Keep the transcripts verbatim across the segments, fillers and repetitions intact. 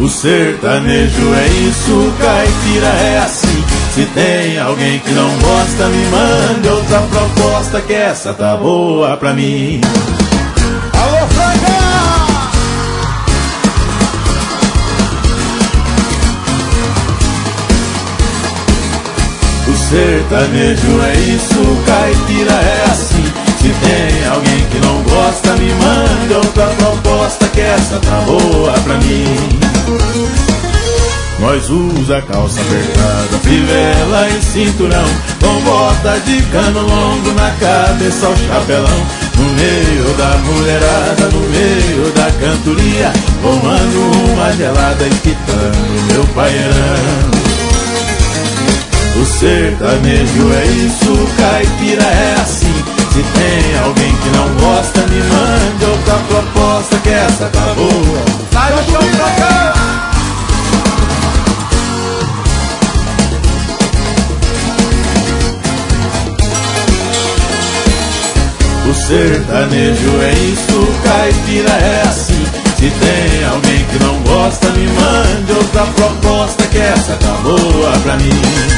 O sertanejo é isso, caipira é assim. Se tem alguém que não gosta, me mande outra proposta, que essa tá boa pra mim. Alô, Franca! O sertanejo é isso, caipira é assim. Se tem alguém que não gosta, me mande outra proposta, que essa tá boa pra mim. Nós usa calça apertada, fivela e cinturão, com bota de cano longo na cabeça ao chapelão. No meio da mulherada, no meio da cantoria, tomando uma gelada e quitando meu paeirão. O sertanejo é isso, caipira é assim. Se tem alguém que não gosta, me mande outra proposta, que essa tá boa. Sai do chão pra cá! O sertanejo é isso, caipira é assim. Se tem alguém que não gosta, me mande outra proposta, que essa tá boa pra mim.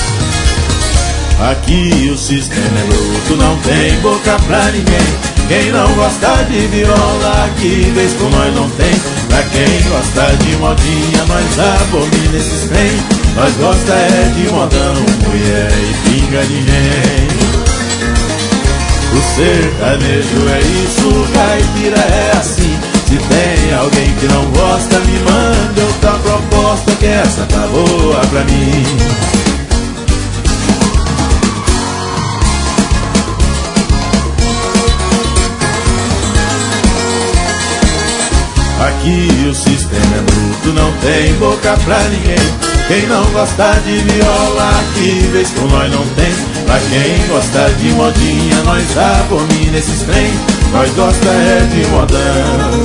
Aqui o sistema é bruto, não tem boca pra ninguém. Quem não gosta de viola, aqui vez com nós não tem. Pra quem gosta de modinha, nós abomina esses trem. Nós gosta é de modão, mulher e pinga de gente. O sertanejo é isso, caipira é assim. Se tem alguém que não gosta, me manda outra proposta, que essa tá boa pra mim. Aqui o sistema é bruto, não tem boca pra ninguém. Quem não gosta de viola, aqui vez com nós não tem. Pra quem gosta de modinha, nós abomina esses trem. Nós gosta é de modão,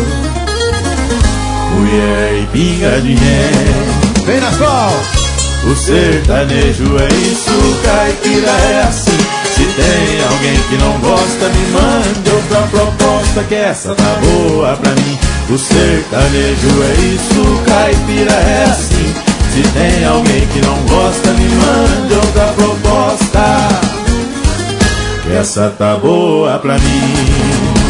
mulher e pinga de gente. Vem na sol! O sertanejo é isso, caipira é assim. Se tem alguém que não gosta, me mande outra proposta, que essa tá boa pra mim. O sertanejo é isso, caipira é assim. Se tem alguém que não gosta, me mande outra proposta, que essa tá boa pra mim.